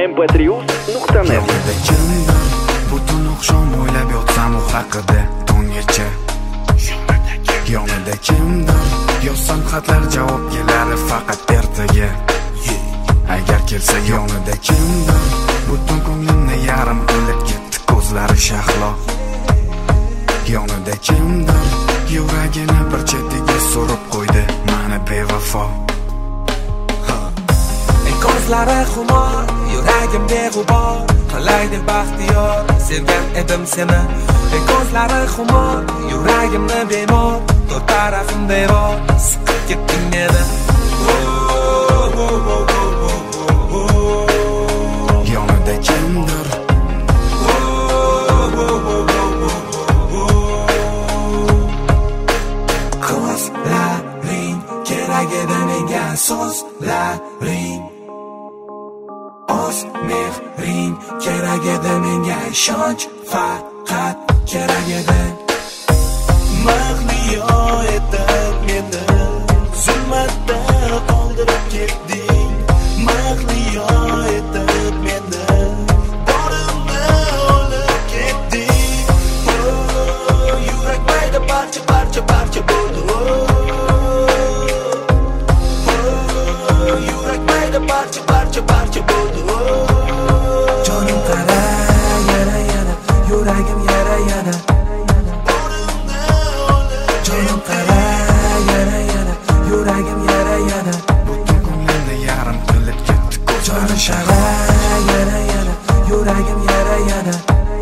mp3.net. Yonida kimdir butun oqshom o'ylab yotsam u haqida tonggacha. Yonida kimdir yozsam xatlar javob keladi faqat ertaga. Agar kelsa yonida kimdir butun ko'nglimni yarim qilib ketdi ko'zlari shahlo. Yonida kimdir yuragini bir chetiga surib qo'ydi mani bevafo. Ko'zlari xumor, yuragim beg'ubor, qalaydi baxtiyor, sevgan edim seni. Ko'zlari xumor, yuragimni bemor, to'rt tarafim devor, siqib ketding meni. Yonida kimdir ko'zlaring kerak edi menga so'zlaring. O'z mehring kerak edi menga ishonch faqat kerak edi. Mahliyo etib meni zulmatda qoldirib ketding. Mahliyo etib meni borimni olib ketding. Yurak mayda parcha parcha parcha bo'ldi. Yurak mayda parcha parcha parcha bo'ldi. Jonim qara yana yana, yuragim yara yana. Jonim qara yana yana, yuragim yara yana. butun ko'nglimni yarim qilib ketdi ko'zlari shahlo. Yana yana, yuragim yara yana.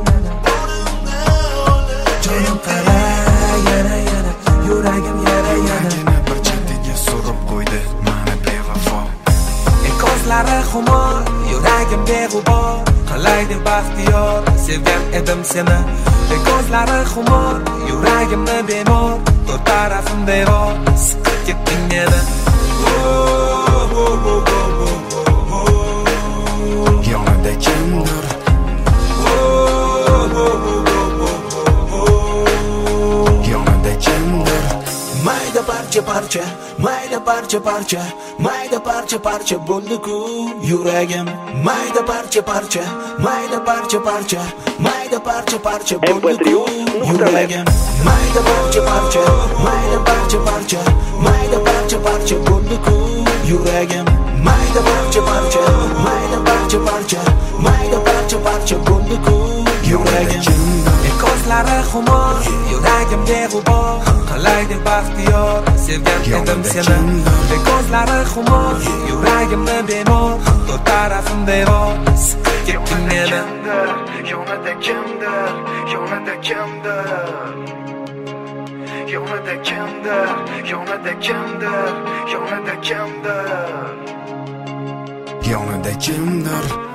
Jonim qara yana yana, yuragim yara yana. Yuragini bir chetiga surib qo'ydi mani bevafo. Ko'zlari xumor, yuragim beg'ubor, qalaydi baxtiyor, sevgan edim seni. Ko'zlari xumor, yuragimni bemor, to'rt tarafim devor, siqib ketding meni. Yonida kimdir yonida kimdir Mayda parcha parcha, mayda parcha parcha, mayda parcha parcha bo'ldi-ku yuragim. Mayda parcha parcha, mayda parcha parcha, mayda parcha parcha bo'ldi-ku yuragim. Mayda parcha parcha, mayda parcha parcha, mayda parcha parcha bo'ldi-ku yuragim. Mayda parcha parcha, mayda parcha parcha, mayda parcha parcha bo'ldi-ku yuragim. Ko'zlari xumor, yuragim beg'ubor, qalaydi baxtiyor, sevgan edim seni. Ko'zlari xumor, yuragimni bemor, to'rt tarafim devor, siqib ketding meni. Yonida kimdir yonida kimdir yonida kimdir yonida kimdir yonida kimdir yonida kimdir